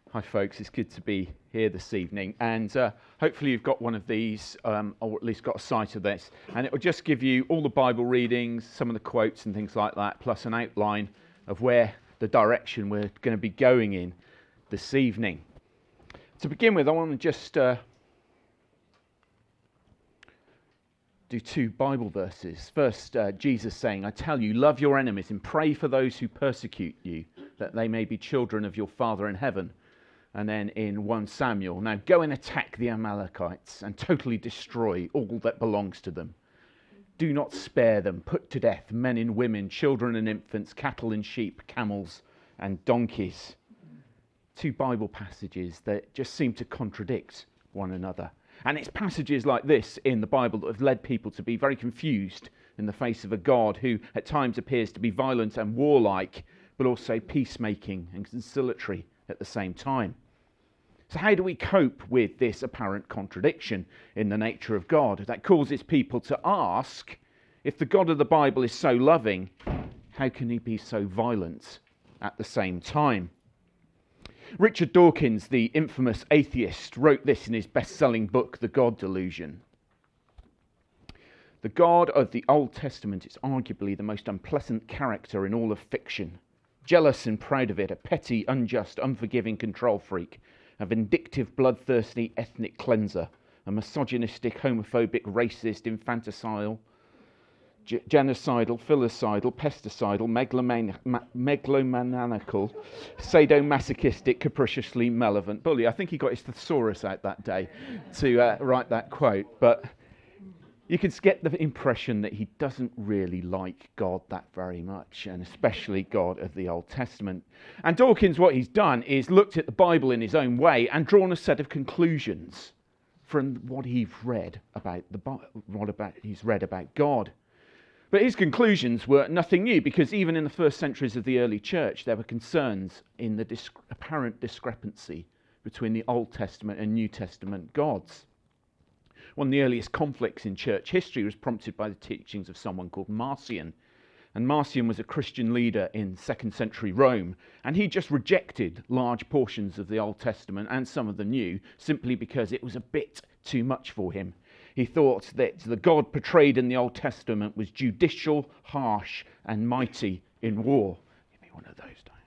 Hi folks, it's good to be here this evening, and hopefully you've got one of these, or at least got a sight of this, and it will just give you all the Bible readings, some of the quotes and things like that, plus an outline of where the direction we're going to be going in this evening. To begin with, I want to just do two Bible verses. First, Jesus saying, "I tell you, love your enemies and pray for those who persecute you, that they may be children of your Father in heaven." And then in 1 Samuel, "Now go and attack the Amalekites and totally destroy all that belongs to them. Do not spare them, put to death men and women, children and infants, cattle and sheep, camels and donkeys." Two Bible passages that just seem to contradict one another. And it's passages like this in the Bible that have led people to be very confused in the face of a God who at times appears to be violent and warlike, but also peacemaking and conciliatory at the same time. So how do we cope with this apparent contradiction in the nature of God that causes people to ask, if the God of the Bible is so loving, how can he be so violent at the same time? Richard Dawkins, the infamous atheist, wrote this in his best-selling book, The God Delusion. "The God of the Old Testament is arguably the most unpleasant character in all of fiction. Jealous and proud of it, a petty, unjust, unforgiving control freak, a vindictive, bloodthirsty ethnic cleanser, a misogynistic, homophobic, racist, infanticidal, genocidal, filicidal, pesticidal, megalomaniacal, sadomasochistic, capriciously malevolent bully." I think he got his thesaurus out that day to write that quote, but you can get the impression that he doesn't really like God that very much, and especially God of the Old Testament. And Dawkins, what he's done is looked at the Bible in his own way and drawn a set of conclusions from what he's read about about God. But his conclusions were nothing new, because even in the first centuries of the early church, there were concerns in the apparent discrepancy between the Old Testament and New Testament gods. One of the earliest conflicts in church history was prompted by the teachings of someone called Marcion. And Marcion was a Christian leader in 2nd century Rome, and he just rejected large portions of the Old Testament and some of the New simply because it was a bit too much for him. He thought that the God portrayed in the Old Testament was judicial, harsh, and mighty in war. Give me one of those, Diane.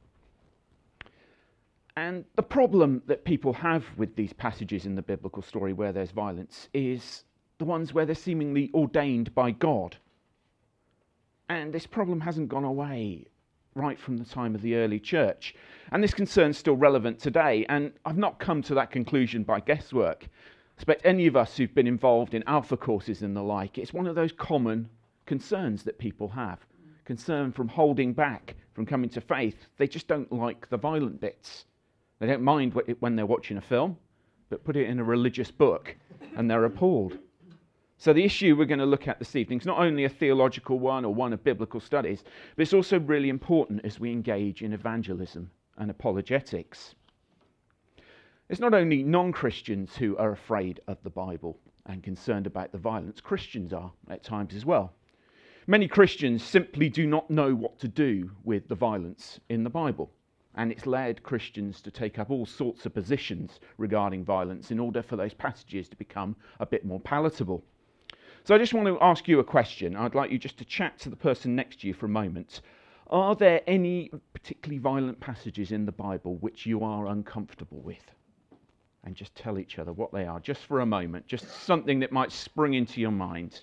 And the problem that people have with these passages in the biblical story where there's violence is the ones where they're seemingly ordained by God. And this problem hasn't gone away right from the time of the early church. And this concern's still relevant today. And I've not come to that conclusion by guesswork. I expect any of us who've been involved in alpha courses and the like, it's one of those common concerns that people have. Concern from holding back, from coming to faith. They just don't like the violent bits. They don't mind when they're watching a film, but put it in a religious book and they're appalled. So the issue we're going to look at this evening is not only a theological one or one of biblical studies, but it's also really important as we engage in evangelism and apologetics. It's not only non-Christians who are afraid of the Bible and concerned about the violence. Christians are at times as well. Many Christians simply do not know what to do with the violence in the Bible. And it's led Christians to take up all sorts of positions regarding violence in order for those passages to become a bit more palatable. So I just want to ask you a question. I'd like you just to chat to the person next to you for a moment. Are there any particularly violent passages in the Bible which you are uncomfortable with? And just tell each other what they are, just for a moment. Just something that might spring into your mind.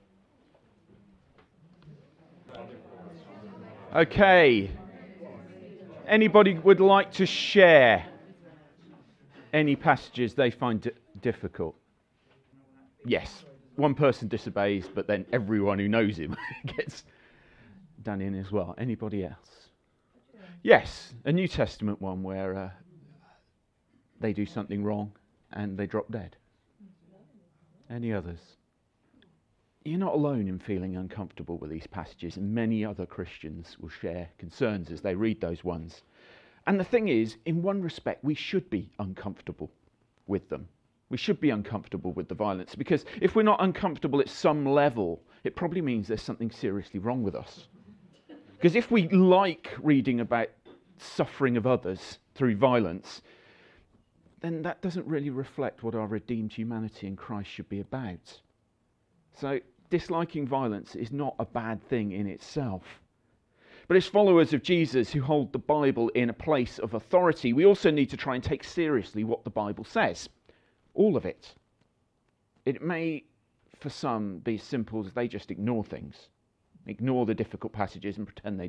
Okay. Anybody would like to share any passages they find difficult? Yes. One person disobeys, but then everyone who knows him gets done in as well. Anybody else? Yes. A New Testament one where they do something wrong and they drop dead. Any others? You're not alone in feeling uncomfortable with these passages, and many other Christians will share concerns as they read those ones. And the thing is, in one respect, we should be uncomfortable with them. We should be uncomfortable with the violence, because if we're not uncomfortable at some level, it probably means there's something seriously wrong with us. Because if we like reading about suffering of others, through violence, then that doesn't really reflect what our redeemed humanity in Christ should be about. So disliking violence is not a bad thing in itself. But as followers of Jesus who hold the Bible in a place of authority, we also need to try and take seriously what the Bible says. All of it. It may, for some, be as simple as they just ignore things. Ignore the difficult passages and pretend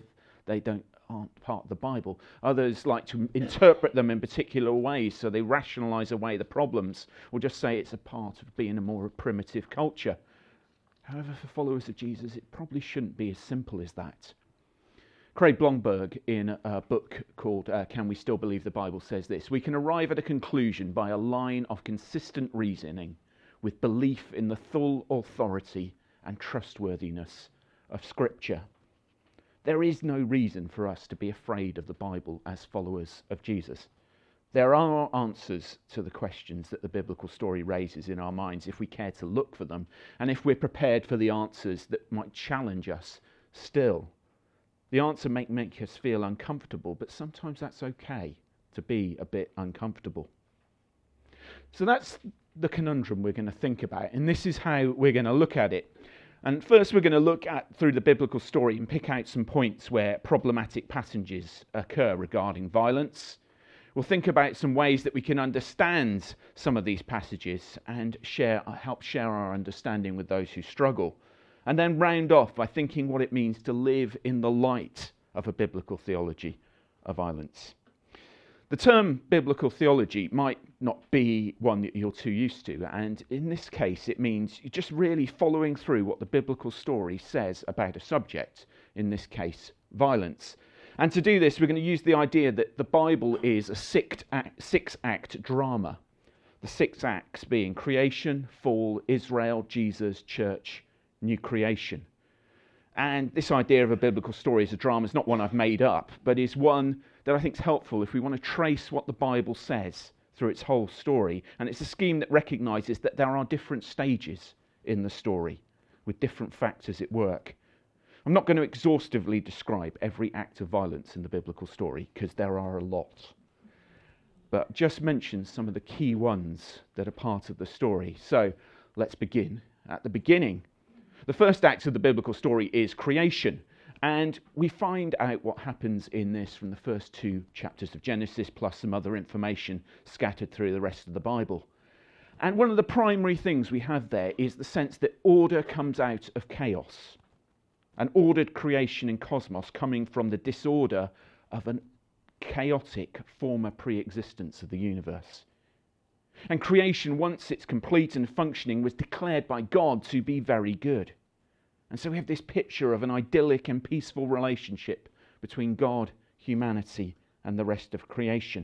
aren't part of the Bible. Others like to interpret them in particular ways, so they rationalise away the problems, or just say it's a part of being a more primitive culture. However, for followers of Jesus, it probably shouldn't be as simple as that. Craig Blomberg, in a book called Can We Still Believe the Bible, says this: we can arrive at a conclusion by a line of consistent reasoning with belief in the full authority and trustworthiness of Scripture. There is no reason for us to be afraid of the Bible as followers of Jesus. There are answers to the questions that the biblical story raises in our minds if we care to look for them, and if we're prepared for the answers that might challenge us still. The answer may make us feel uncomfortable, but sometimes that's okay to be a bit uncomfortable. So that's the conundrum we're going to think about, and this is how we're going to look at it. And first we're going to look at through the biblical story and pick out some points where problematic passages occur regarding violence. We'll think about some ways that we can understand some of these passages and help share our understanding with those who struggle. And then round off by thinking what it means to live in the light of a biblical theology of violence. The term biblical theology might not be one that you're too used to, and in this case it means you're just really following through what the biblical story says about a subject, in this case violence. And to do this we're going to use the idea that the Bible is a six-act drama. The 6 acts being creation, fall, Israel, Jesus, church, new creation. And this idea of a biblical story as a drama is not one I've made up, but is one that I think is helpful if we want to trace what the Bible says through its whole story. And it's a scheme that recognises that there are different stages in the story with different factors at work. I'm not going to exhaustively describe every act of violence in the biblical story because there are a lot, but just mention some of the key ones that are part of the story. So let's begin at the beginning. The first act of the biblical story is creation, and we find out what happens in this from the first 2 chapters of Genesis, plus some other information scattered through the rest of the Bible. And one of the primary things we have there is the sense that order comes out of chaos, an ordered creation in cosmos coming from the disorder of a chaotic former pre-existence of the universe. And creation, once it's complete and functioning, was declared by God to be very good. And so we have this picture of an idyllic and peaceful relationship between God, humanity, and the rest of creation.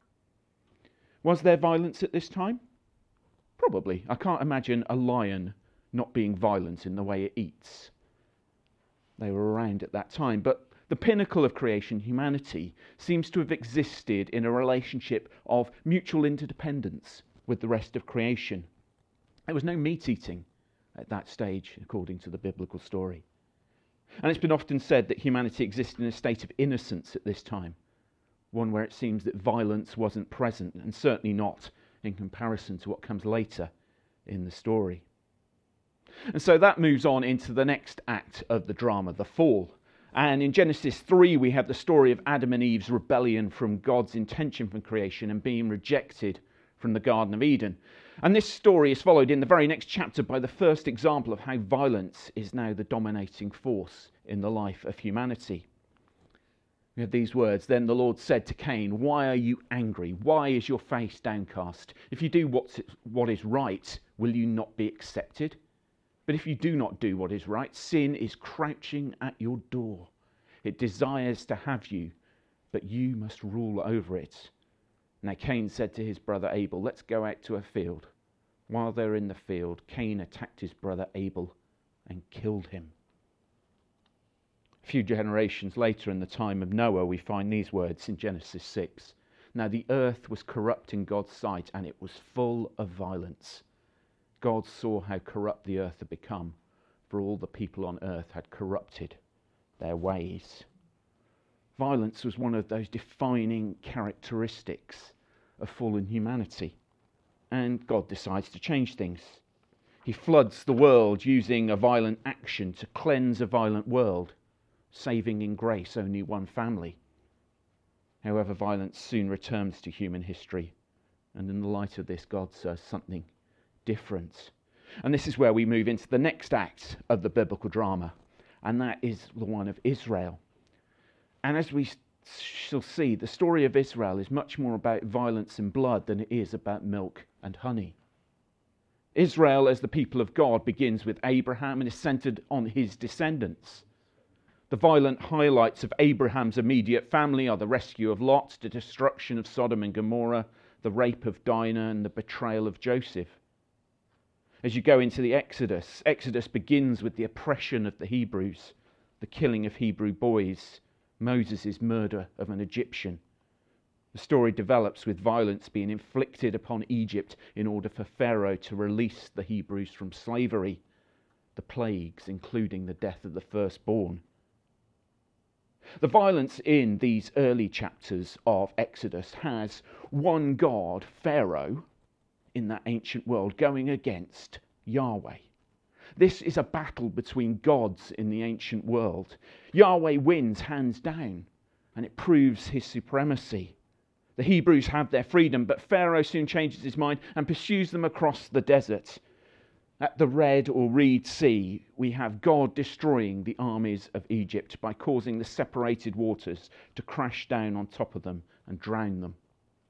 Was there violence at this time? Probably. I can't imagine a lion not being violent in the way it eats. They were around at that time, but the pinnacle of creation, humanity, seems to have existed in a relationship of mutual interdependence with the rest of creation. There was no meat eating at that stage, according to the biblical story. And it's been often said that humanity existed in a state of innocence at this time, one where it seems that violence wasn't present, and certainly not in comparison to what comes later in the story. And so that moves on into the next act of the drama, the fall. And in Genesis 3, we have the story of Adam and Eve's rebellion from God's intention for creation and being rejected from the Garden of Eden. And this story is followed in the very next chapter by the first example of how violence is now the dominating force in the life of humanity. We have these words: "Then the Lord said to Cain, 'Why are you angry? Why is your face downcast? If you do what is right, will you not be accepted? But if you do not do what is right, sin is crouching at your door. It desires to have you, but you must rule over it.' Now Cain said to his brother Abel, 'Let's go out to a field.' While they were in the field, Cain attacked his brother Abel and killed him." A few generations later, in the time of Noah, we find these words in Genesis 6. "Now the earth was corrupt in God's sight, and it was full of violence. God saw how corrupt the earth had become, for all the people on earth had corrupted their ways." Violence was one of those defining characteristics of fallen humanity. And God decides to change things. He floods the world using a violent action to cleanse a violent world, saving in grace only one family. However, violence soon returns to human history, and in the light of this, God says something different. And this is where we move into the next act of the biblical drama, and that is the one of Israel. And as we shall see, the story of Israel is much more about violence and blood than it is about milk and honey. Israel, as the people of God, begins with Abraham and is centered on his descendants. The violent highlights of Abraham's immediate family are the rescue of Lot, the destruction of Sodom and Gomorrah, the rape of Dinah, and the betrayal of Joseph. As you go into the Exodus begins with the oppression of the Hebrews, the killing of Hebrew boys, Moses' murder of an Egyptian. The story develops with violence being inflicted upon Egypt in order for Pharaoh to release the Hebrews from slavery, the plagues including the death of the firstborn. The violence in these early chapters of Exodus has one God, Pharaoh, in that ancient world, going against Yahweh. This is a battle between gods in the ancient world. Yahweh wins hands down, and it proves his supremacy. The Hebrews have their freedom, but Pharaoh soon changes his mind and pursues them across the desert. At the Red or Reed Sea, we have God destroying the armies of Egypt by causing the separated waters to crash down on top of them and drown them.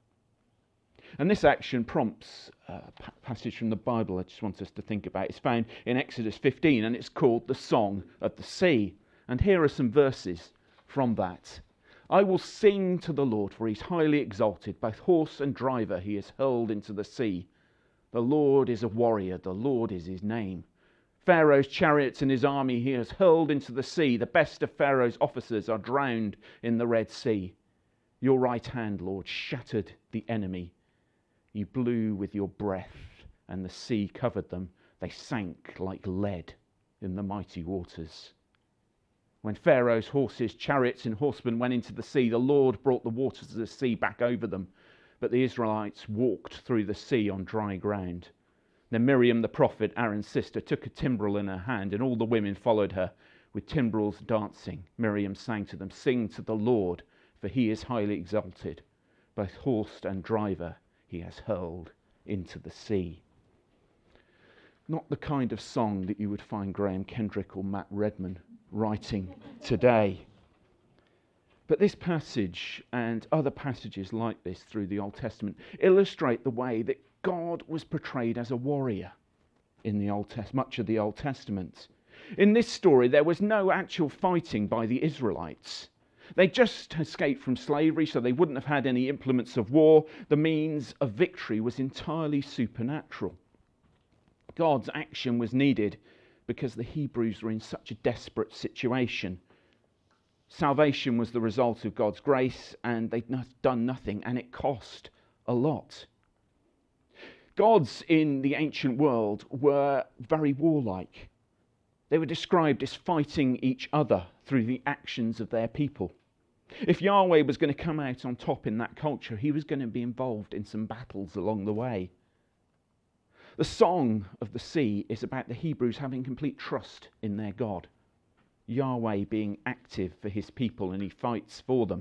And this action prompts a passage from the Bible I just want us to think about. It's found in Exodus 15, and it's called the Song of the Sea. And here are some verses from that. I will sing to the Lord, for he's highly exalted. Both horse and driver he has hurled into the sea. The Lord is a warrior, the Lord is his name. Pharaoh's chariots and his army he has hurled into the sea. The best of Pharaoh's officers are drowned in the Red Sea. Your right hand, Lord, shattered the enemy. You blew with your breath, and the sea covered them. They sank like lead in the mighty waters. When Pharaoh's horses, chariots, and horsemen went into the sea, the Lord brought the waters of the sea back over them. But the Israelites walked through the sea on dry ground. Then Miriam the prophet, Aaron's sister, took a timbrel in her hand, and all the women followed her with timbrels dancing. Miriam sang to them, sing to the Lord, for he is highly exalted. Both horse and driver he has hurled into the sea. Not the kind of song that you would find Graham Kendrick or Matt Redman writing today. But this passage and other passages like this through the Old Testament illustrate the way that God was portrayed as a warrior in the much of the Old Testament. In this story, there was no actual fighting by the Israelites. They just escaped from slavery, so they wouldn't have had any implements of war. The means of victory was entirely supernatural. God's action was needed because the Hebrews were in such a desperate situation. Salvation was the result of God's grace, and they'd done nothing, and it cost a lot. Gods in the ancient world were very warlike. They were described as fighting each other through the actions of their people. If Yahweh was going to come out on top in that culture, he was going to be involved in some battles along the way. The Song of the Sea is about the Hebrews having complete trust in their God. Yahweh being active for his people, and he fights for them.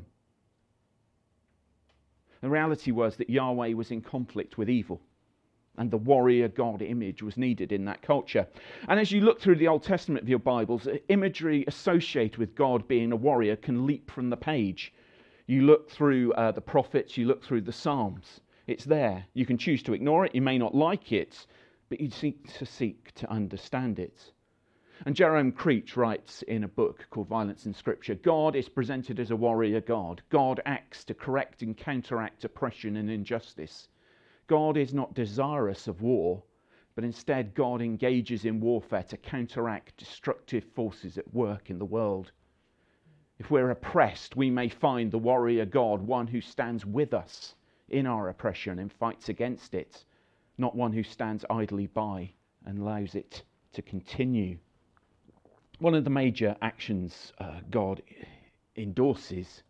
The reality was that Yahweh was in conflict with evil, and the warrior God image was needed in that culture. And as you look through the Old Testament of your Bibles, imagery associated with God being a warrior can leap from the page. You look through the prophets, you look through the Psalms. It's there. You can choose to ignore it, you may not like it, but you seek to understand it. And Jerome Creech writes in a book called Violence in Scripture, God is presented as a warrior God. God acts to correct and counteract oppression and injustice. God is not desirous of war, but instead God engages in warfare to counteract destructive forces at work in the world. If we're oppressed, we may find the warrior God, one who stands with us in our oppression and fights against it, not one who stands idly by and allows it to continue. One of the major actions God endorses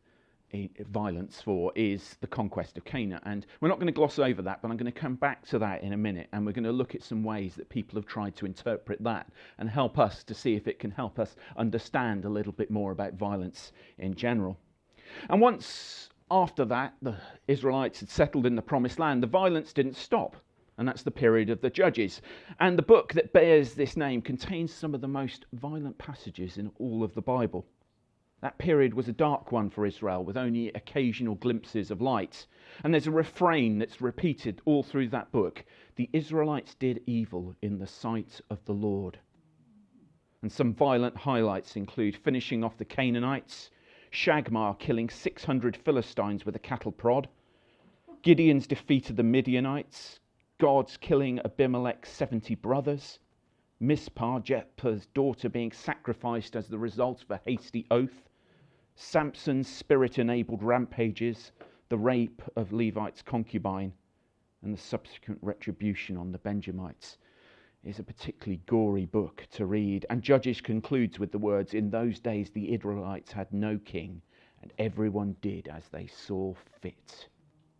violence for is the conquest of Canaan. And we're not going to gloss over that, but I'm going to come back to that in a minute, and we're going to look at some ways that people have tried to interpret that and help us to see if it can help us understand a little bit more about violence in general. And once after that, the Israelites had settled in the Promised Land, the violence didn't stop. And that's the period of the Judges. And the book that bears this name contains some of the most violent passages in all of the Bible. That period was a dark one for Israel, with only occasional glimpses of light. And there's a refrain that's repeated all through that book. The Israelites did evil in the sight of the Lord. And some violent highlights include finishing off the Canaanites, Shagmar killing 600 Philistines with a cattle prod, Gideon's defeated the Midianites, God's killing Abimelech's 70 brothers, Mizpah, Jephthah's daughter, being sacrificed as the result of a hasty oath, Samson's spirit-enabled rampages, the rape of Levite's concubine, and the subsequent retribution on the Benjamites. Is a particularly gory book to read. And Judges concludes with the words, "In those days the Israelites had no king, and everyone did as they saw fit."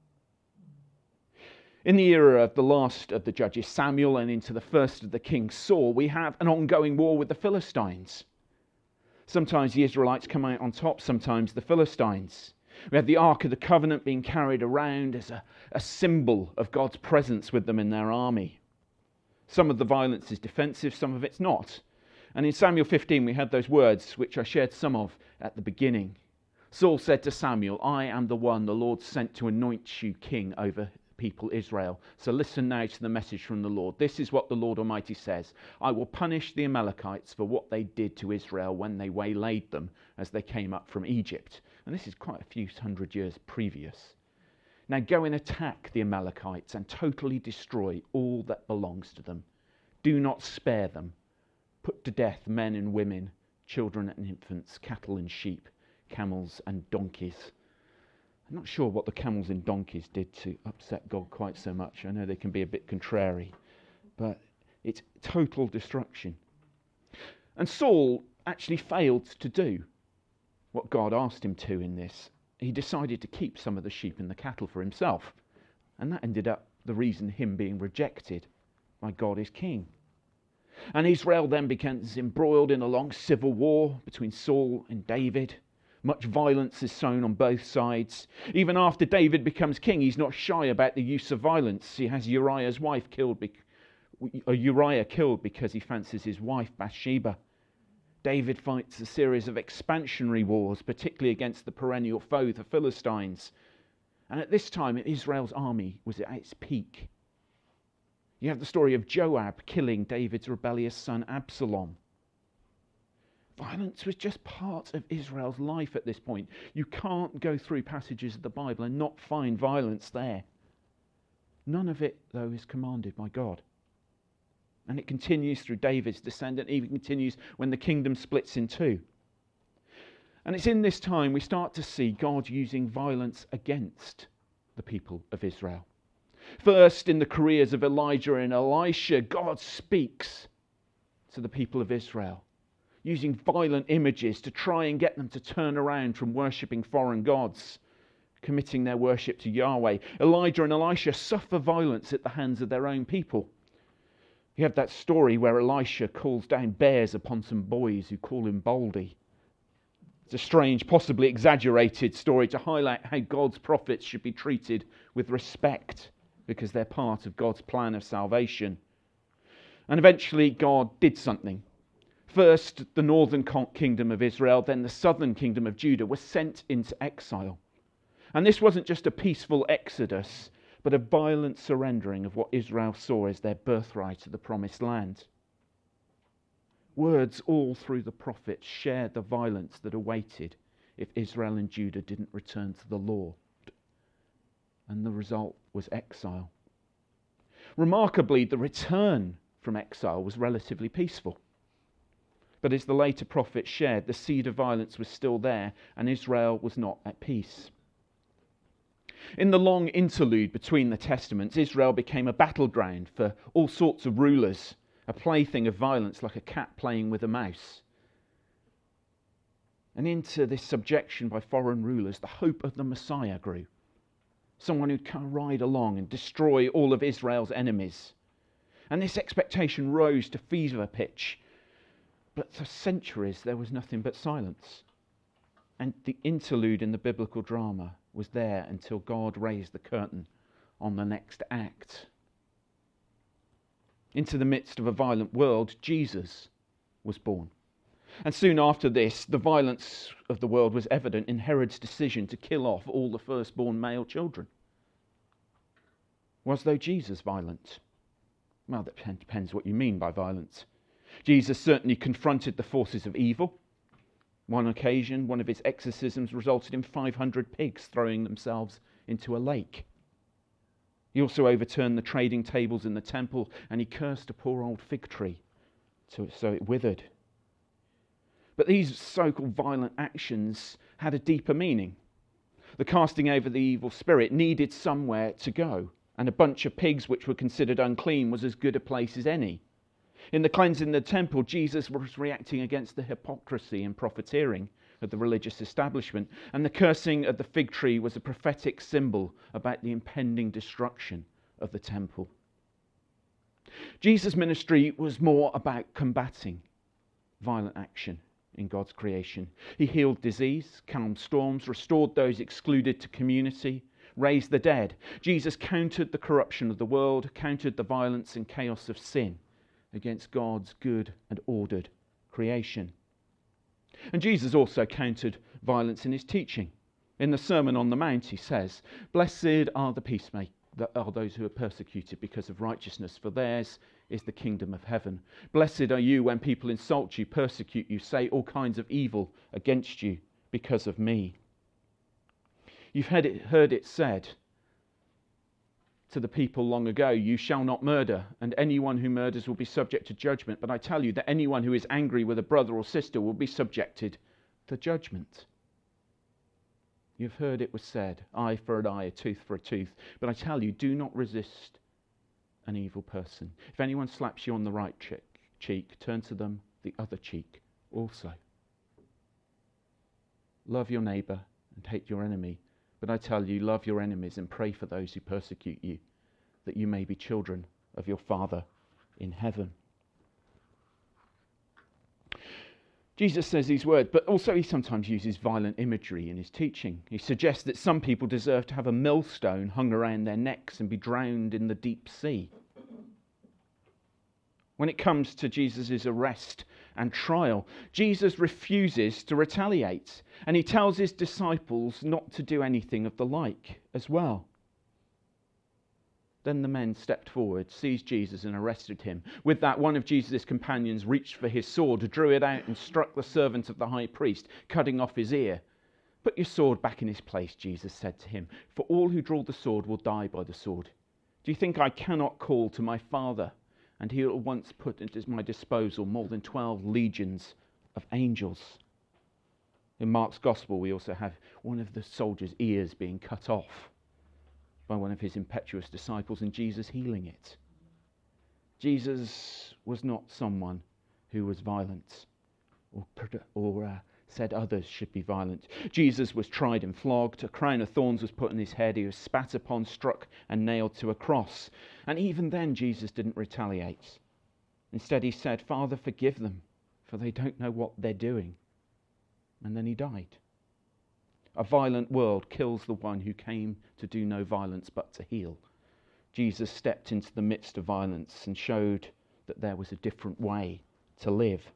In the era of the last of the Judges, Samuel, and into the first of the kings, Saul, we have an ongoing war with the Philistines. Sometimes the Israelites come out on top, sometimes the Philistines. We have the Ark of the Covenant being carried around as a symbol of God's presence with them in their army. Some of the violence is defensive, some of it's not. And in Samuel 15 we had those words, which I shared some of at the beginning. Saul said to Samuel, "I am the one the Lord sent to anoint you king over people Israel. So listen now to the message from the Lord. This is what the Lord Almighty says. I will punish the Amalekites for what they did to Israel when they waylaid them as they came up from Egypt." And this is quite a few hundred years previous. "Now go and attack the Amalekites and totally destroy all that belongs to them. Do not spare them. Put to death men and women, children and infants, cattle and sheep, camels and donkeys." I'm not sure what the camels and donkeys did to upset God quite so much. I know they can be a bit contrary, but it's total destruction. And Saul actually failed to do what God asked him to in this. He decided to keep some of the sheep and the cattle for himself. And that ended up the reason him being rejected by God as king. And Israel then becomes embroiled in a long civil war between Saul and David. Much violence is sown on both sides. Even after David becomes king, he's not shy about the use of violence. He has Uriah killed because he fancies his wife Bathsheba. David fights a series of expansionary wars, particularly against the perennial foe, the Philistines. And at this time, Israel's army was at its peak. You have the story of Joab killing David's rebellious son Absalom. Violence was just part of Israel's life at this point. You can't go through passages of the Bible and not find violence there. None of it, though, is commanded by God. And it continues through David's descendant, even continues when the kingdom splits in two. And it's in this time we start to see God using violence against the people of Israel. First, in the careers of Elijah and Elisha, God speaks to the people of Israel, using violent images to try and get them to turn around from worshipping foreign gods, committing their worship to Yahweh. Elijah and Elisha suffer violence at the hands of their own people. You have that story where Elisha calls down bears upon some boys who call him Baldy. It's a strange, possibly exaggerated story to highlight how God's prophets should be treated with respect because they're part of God's plan of salvation. And eventually God did something. First, the northern kingdom of Israel, then the southern kingdom of Judah were sent into exile. And this wasn't just a peaceful exodus, but a violent surrendering of what Israel saw as their birthright to the promised land. Words all through the prophets shared the violence that awaited if Israel and Judah didn't return to the Lord. And the result was exile. Remarkably, the return from exile was relatively peaceful. But as the later prophets shared, the seed of violence was still there, and Israel was not at peace. In the long interlude between the Testaments, Israel became a battleground for all sorts of rulers, a plaything of violence like a cat playing with a mouse. And into this subjection by foreign rulers, the hope of the Messiah grew. Someone who'd come ride along and destroy all of Israel's enemies. And this expectation rose to fever pitch. But for centuries there was nothing but silence. And the interlude in the biblical drama was there until God raised the curtain on the next act. Into the midst of a violent world, Jesus was born. And soon after this, the violence of the world was evident in Herod's decision to kill off all the firstborn male children. Was, though, Jesus violent? Well, that depends what you mean by violence. Jesus certainly confronted the forces of evil. One occasion, one of his exorcisms resulted in 500 pigs throwing themselves into a lake. He also overturned the trading tables in the temple, and he cursed a poor old fig tree so it withered. But these so-called violent actions had a deeper meaning. The casting over the evil spirit needed somewhere to go, and a bunch of pigs which were considered unclean was as good a place as any. In the cleansing of the temple, Jesus was reacting against the hypocrisy and profiteering of the religious establishment, and the cursing of the fig tree was a prophetic symbol about the impending destruction of the temple. Jesus' ministry was more about combating violent action in God's creation. He healed disease, calmed storms, restored those excluded to community, raised the dead. Jesus countered the corruption of the world, countered the violence and chaos of sin against God's good and ordered creation. And Jesus also countered violence in his teaching. In the Sermon on the Mount, he says, "Blessed are the peacemakers, are those who are persecuted because of righteousness, for theirs is the kingdom of heaven. Blessed are you when people insult you, persecute you, say all kinds of evil against you because of me." You've heard it said to the people long ago, "You shall not murder, and anyone who murders will be subject to judgment. But I tell you that anyone who is angry with a brother or sister will be subjected to judgment." You've heard it was said, "Eye for an eye, a tooth for a tooth." But I tell you, do not resist an evil person. If anyone slaps you on the right cheek, turn to them the other cheek also. Love your neighbour and hate your enemy. But I tell you, love your enemies and pray for those who persecute you, that you may be children of your Father in heaven. Jesus says these words, but also he sometimes uses violent imagery in his teaching. He suggests that some people deserve to have a millstone hung around their necks and be drowned in the deep sea. When it comes to Jesus' arrest and trial, Jesus refuses to retaliate, and he tells his disciples not to do anything of the like as well. Then the men stepped forward, seized Jesus and arrested him. With that, one of Jesus' companions reached for his sword, drew it out and struck the servant of the high priest, cutting off his ear. "Put your sword back in its place," Jesus said to him, "for all who draw the sword will die by the sword. Do you think I cannot call to my Father, and he will at once put at my disposal more than 12 legions of angels?" In Mark's Gospel, we also have one of the soldiers' ears being cut off by one of his impetuous disciples, and Jesus healing it. Jesus was not someone who was violent or said others should be violent. Jesus was tried and flogged. A crown of thorns was put on his head. He was spat upon, struck, and nailed to a cross. And even then, Jesus didn't retaliate. Instead, he said, "Father, forgive them, for they don't know what they're doing." And then he died. A violent world kills the one who came to do no violence but to heal. Jesus stepped into the midst of violence and showed that there was a different way to live.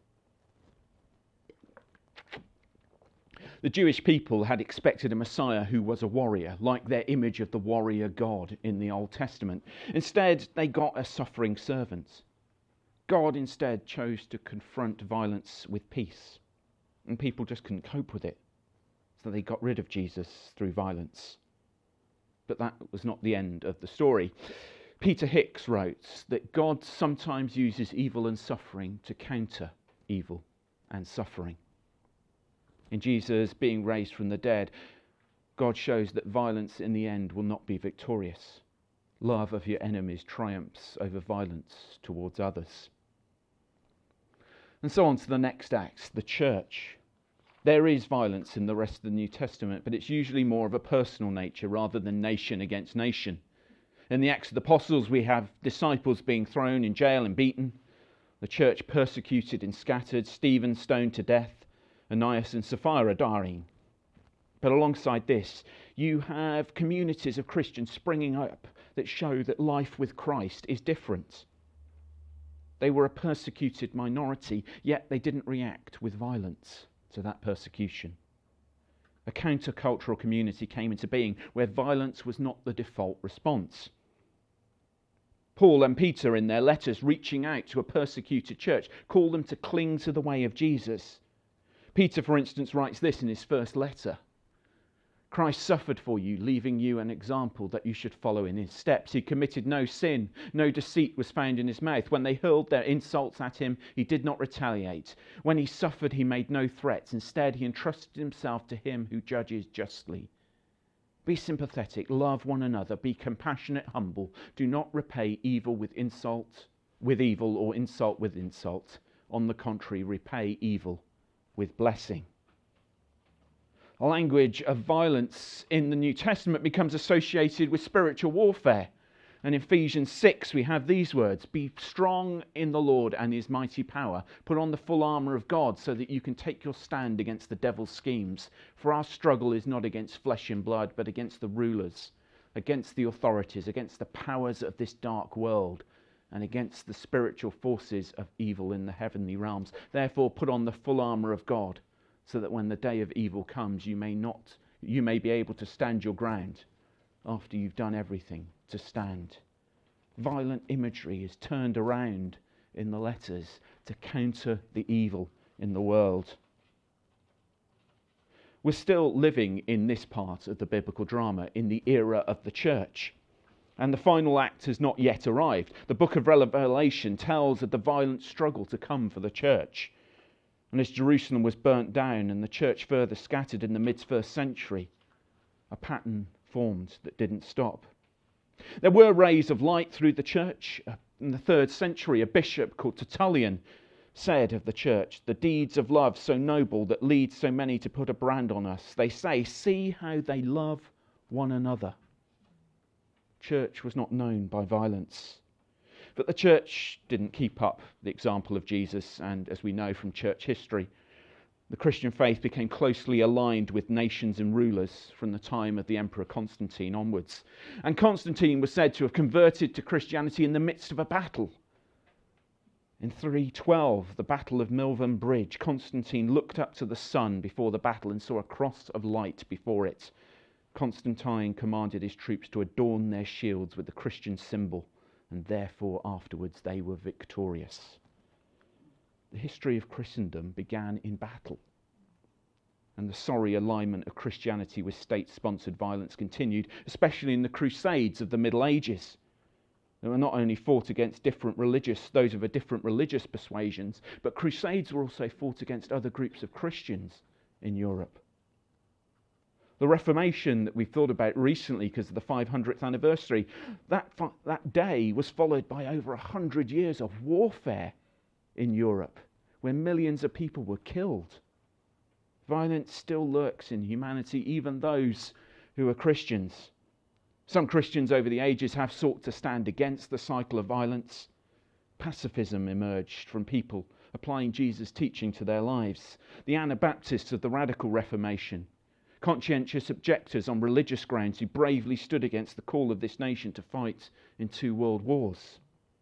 The Jewish people had expected a Messiah who was a warrior, like their image of the warrior God in the Old Testament. Instead, they got a suffering servant. God instead chose to confront violence with peace, and people just couldn't cope with it. So they got rid of Jesus through violence. But that was not the end of the story. Peter Hicks wrote that God sometimes uses evil and suffering to counter evil and suffering. In Jesus being raised from the dead, God shows that violence in the end will not be victorious. Love of your enemies triumphs over violence towards others. And so on to the next act, the church. There is violence in the rest of the New Testament, but it's usually more of a personal nature rather than nation against nation. In the Acts of the Apostles, we have disciples being thrown in jail and beaten, the church persecuted and scattered, Stephen stoned to death, Ananias and Sapphira dying. But alongside this, you have communities of Christians springing up that show that life with Christ is different. They were a persecuted minority, yet they didn't react with violence to that persecution. A countercultural community came into being where violence was not the default response. Paul and Peter, in their letters reaching out to a persecuted church, call them to cling to the way of Jesus. Peter, for instance, writes this in his first letter: Christ suffered for you, leaving you an example that you should follow in his steps. He committed no sin, no deceit was found in his mouth. When they hurled their insults at him, he did not retaliate. When he suffered, he made no threats. Instead, he entrusted himself to him who judges justly. Be sympathetic, love one another, be compassionate, humble. Do not repay evil with evil or insult with insult. On the contrary, repay evil with blessing. The language of violence in the New Testament becomes associated with spiritual warfare. And in Ephesians 6 we have these words: be strong in the Lord and his mighty power. Put on the full armour of God so that you can take your stand against the devil's schemes. For our struggle is not against flesh and blood, but against the rulers, against the authorities, against the powers of this dark world, and against the spiritual forces of evil in the heavenly realms. Therefore put on the full armour of God, so that when the day of evil comes, you may be able to stand your ground after you've done everything to stand. Violent imagery is turned around in the letters to counter the evil in the world. We're still living in this part of the biblical drama, in the era of the church. And the final act has not yet arrived. The book of Revelation tells of the violent struggle to come for the church. And as Jerusalem was burnt down and the church further scattered in the mid-first century, a pattern formed that didn't stop. There were rays of light through the church. In the 3rd century, a bishop called Tertullian said of the church, the deeds of love so noble that lead so many to put a brand on us. They say, see how they love one another. Church was not known by violence. But the church didn't keep up the example of Jesus, and as we know from church history, the Christian faith became closely aligned with nations and rulers from the time of the Emperor Constantine onwards. And Constantine was said to have converted to Christianity in the midst of a battle. In 312, the Battle of Milvian Bridge, Constantine looked up to the sun before the battle and saw a cross of light before it. Constantine commanded his troops to adorn their shields with the Christian symbol, and therefore afterwards they were victorious. The history of Christendom began in battle, and the sorry alignment of Christianity with state-sponsored violence continued, especially in the Crusades of the Middle Ages. They were not only fought against those of a different religious persuasions, but crusades were also fought against other groups of Christians in Europe. The Reformation that we've thought about recently because of the 500th anniversary, that day was followed by over 100 years of warfare in Europe, where millions of people were killed. Violence still lurks in humanity, even those who are Christians. Some Christians over the ages have sought to stand against the cycle of violence. Pacifism emerged from people applying Jesus' teaching to their lives. The Anabaptists of the Radical Reformation, conscientious objectors on religious grounds who bravely stood against the call of this nation to fight in 2 world wars.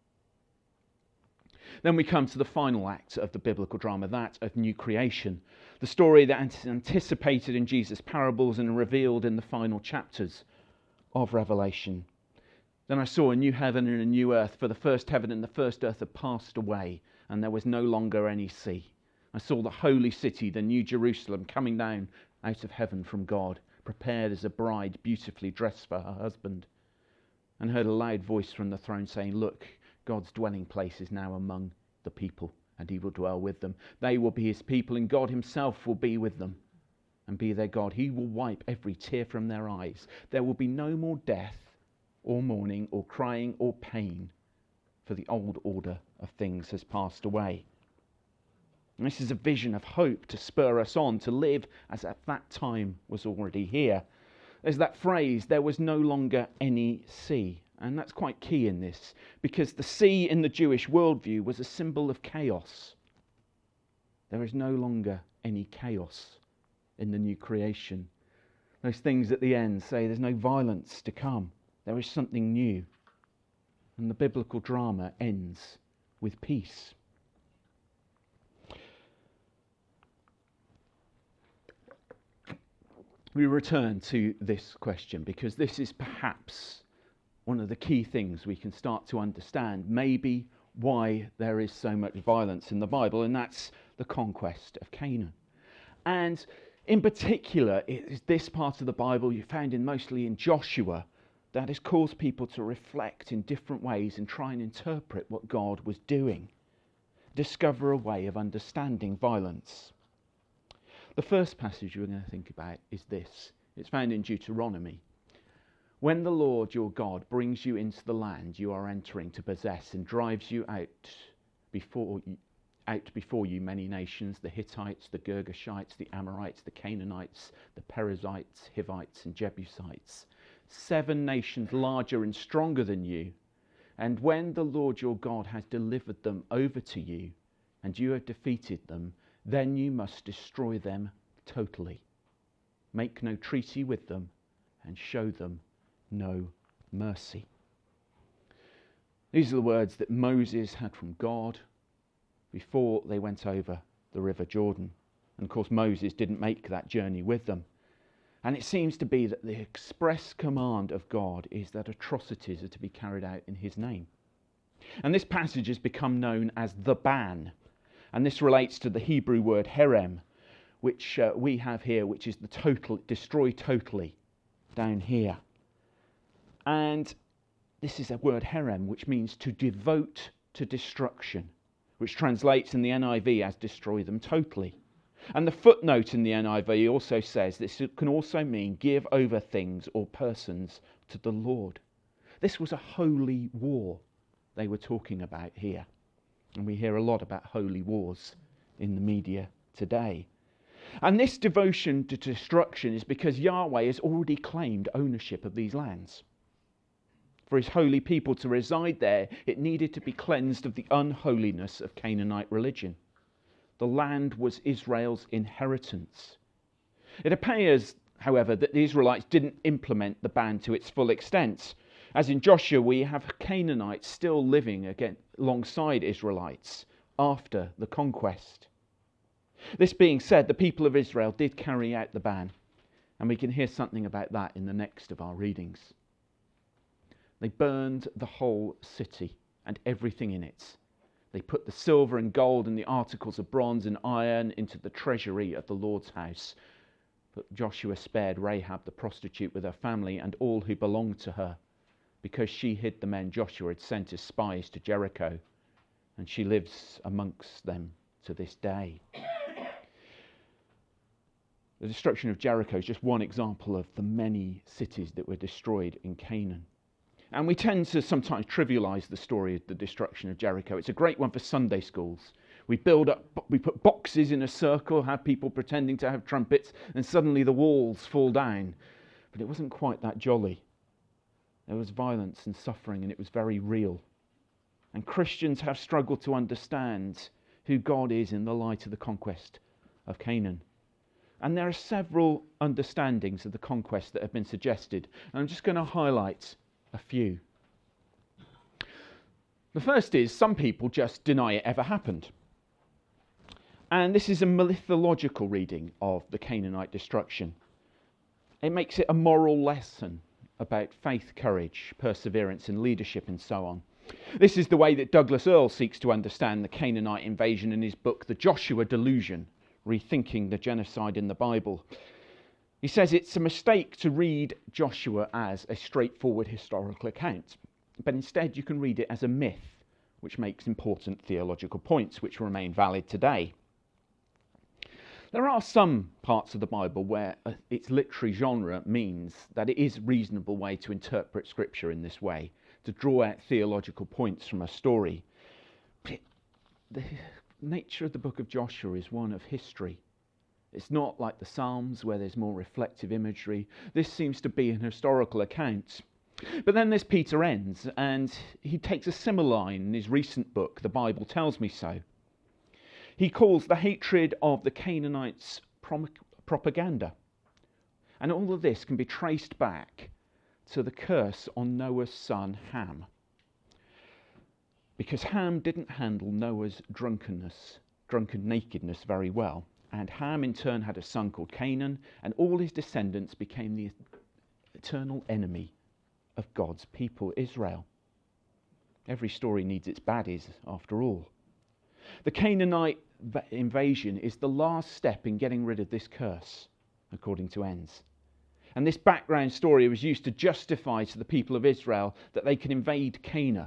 Then we come to the final act of the biblical drama, that of new creation, the story that is anticipated in Jesus' parables and revealed in the final chapters of Revelation. Then I saw a new heaven and a new earth, for the first heaven and the first earth had passed away, and there was no longer any sea. I saw the holy city, the new Jerusalem, coming down out of heaven from God, prepared as a bride beautifully dressed for her husband, and heard a loud voice from the throne saying, look, God's dwelling place is now among the people, and he will dwell with them. They will be his people, and God himself will be with them and be their God. He will wipe every tear from their eyes. There will be no more death or mourning or crying or pain, for the old order of things has passed away. And this is a vision of hope to spur us on to live as at that time was already here. There's that phrase, there was no longer any sea. And that's quite key in this, because the sea in the Jewish worldview was a symbol of chaos. There is no longer any chaos in the new creation. Those things at the end say there's no violence to come. There is something new. And the biblical drama ends with peace. We return to this question because this is perhaps one of the key things we can start to understand maybe why there is so much violence in the Bible, and that's the conquest of Canaan. And in particular, it is this part of the Bible you found mostly in Joshua that has caused people to reflect in different ways and try and interpret what God was doing, discover a way of understanding violence. The first passage we're going to think about is this. It's found in Deuteronomy. When the Lord your God brings you into the land you are entering to possess and drives you out before you many nations, the Hittites, the Girgashites, the Amorites, the Canaanites, the Perizzites, Hivites and Jebusites, 7 nations larger and stronger than you, and when the Lord your God has delivered them over to you and you have defeated them, then you must destroy them totally. Make no treaty with them and show them no mercy. These are the words that Moses had from God before they went over the River Jordan. And of course Moses didn't make that journey with them. And it seems to be that the express command of God is that atrocities are to be carried out in his name. And this passage has become known as the ban. And this relates to the Hebrew word herem, which we have here, which is the total, destroy totally, down here. And this is a word herem, which means to devote to destruction, which translates in the NIV as destroy them totally. And the footnote in the NIV also says this can also mean give over things or persons to the Lord. This was a holy war they were talking about here. And we hear a lot about holy wars in the media today. And this devotion to destruction is because Yahweh has already claimed ownership of these lands. For his holy people to reside there, it needed to be cleansed of the unholiness of Canaanite religion. The land was Israel's inheritance. It appears, however, that the Israelites didn't implement the ban to its full extent. As in Joshua, we have Canaanites still living again alongside Israelites after the conquest. This being said, the people of Israel did carry out the ban, and we can hear something about that in the next of our readings. They burned the whole city and everything in it. They put the silver and gold and the articles of bronze and iron into the treasury of the Lord's house. But Joshua spared Rahab the prostitute with her family and all who belonged to her, because she hid the men Joshua had sent as spies to Jericho, and she lives amongst them to this day. The destruction of Jericho is just one example of the many cities that were destroyed in Canaan. And we tend to sometimes trivialise the story of the destruction of Jericho. It's a great one for Sunday schools. We put boxes in a circle, have people pretending to have trumpets, and suddenly the walls fall down. But it wasn't quite that jolly. There was violence and suffering, and it was very real. And Christians have struggled to understand who God is in the light of the conquest of Canaan. And there are several understandings of the conquest that have been suggested. And I'm just going to highlight a few. The first is some people just deny it ever happened. And this is a mythological reading of the Canaanite destruction. It makes it a moral lesson about faith, courage, perseverance and leadership and so on. This is the way that Douglas Earle seeks to understand the Canaanite invasion in his book, The Joshua Delusion, Rethinking the Genocide in the Bible. He says it's a mistake to read Joshua as a straightforward historical account, but instead you can read it as a myth, which makes important theological points which remain valid today. There are some parts of the Bible where its literary genre means that it is a reasonable way to interpret Scripture in this way, to draw out theological points from a story. nature of the book of Joshua is one of history. It's not like the Psalms where there's more reflective imagery. This seems to be an historical account. But then this Peter ends, and he takes a similar line in his recent book, The Bible Tells Me So. He calls the hatred of the Canaanites propaganda. And all of this can be traced back to the curse on Noah's son Ham. Because Ham didn't handle Noah's drunken nakedness very well. And Ham in turn had a son called Canaan, and all his descendants became the eternal enemy of God's people, Israel. Every story needs its baddies, after all. The Canaanite invasion is the last step in getting rid of this curse, according to Enns. And this background story was used to justify to the people of Israel that they can invade Canaan.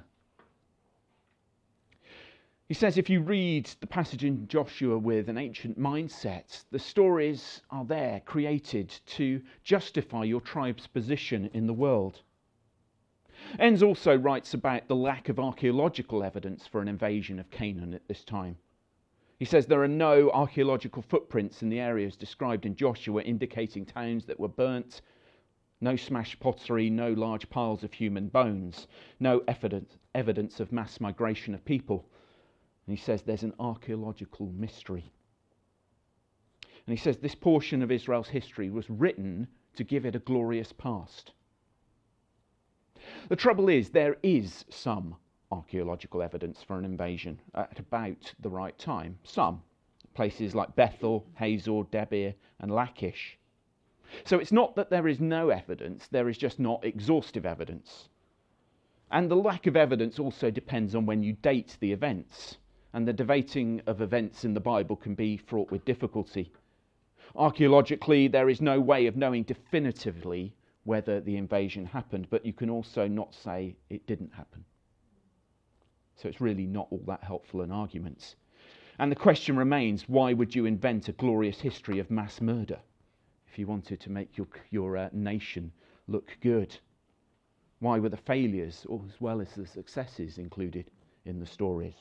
He says if you read the passage in Joshua with an ancient mindset, the stories are there created to justify your tribe's position in the world. Enns also writes about the lack of archaeological evidence for an invasion of Canaan at this time. He says there are no archaeological footprints in the areas described in Joshua indicating towns that were burnt, no smashed pottery, no large piles of human bones, no evidence of mass migration of people. And he says there's an archaeological mystery. And he says this portion of Israel's history was written to give it a glorious past. The trouble is, there is some archaeological evidence for an invasion at about the right time. Some. Places like Bethel, Hazor, Debir and Lachish. So it's not that there is no evidence, there is just not exhaustive evidence. And the lack of evidence also depends on when you date the events. And the dating of events in the Bible can be fraught with difficulty. Archaeologically, there is no way of knowing definitively whether the invasion happened, but you can also not say it didn't happen. So it's really not all that helpful in arguments. And the question remains, why would you invent a glorious history of mass murder if you wanted to make your nation look good? Why were the failures as well as the successes included in the stories?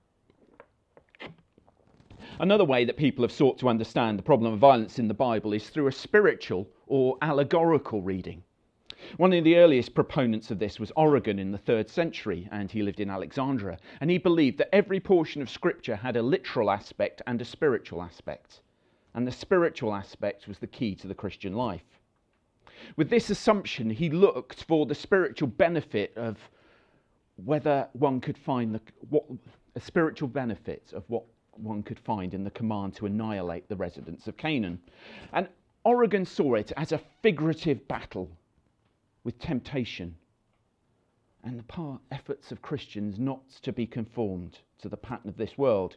Another way that people have sought to understand the problem of violence in the Bible is through a spiritual or allegorical reading. One of the earliest proponents of this was Origen in the 3rd century, and he lived in Alexandria, and he believed that every portion of Scripture had a literal aspect and a spiritual aspect, and the spiritual aspect was the key to the Christian life. With this assumption, he looked for the spiritual benefit of whether one could find a spiritual benefit of what one could find in the command to annihilate the residents of Canaan. And Origen saw it as a figurative battle with temptation and the efforts of Christians not to be conformed to the pattern of this world.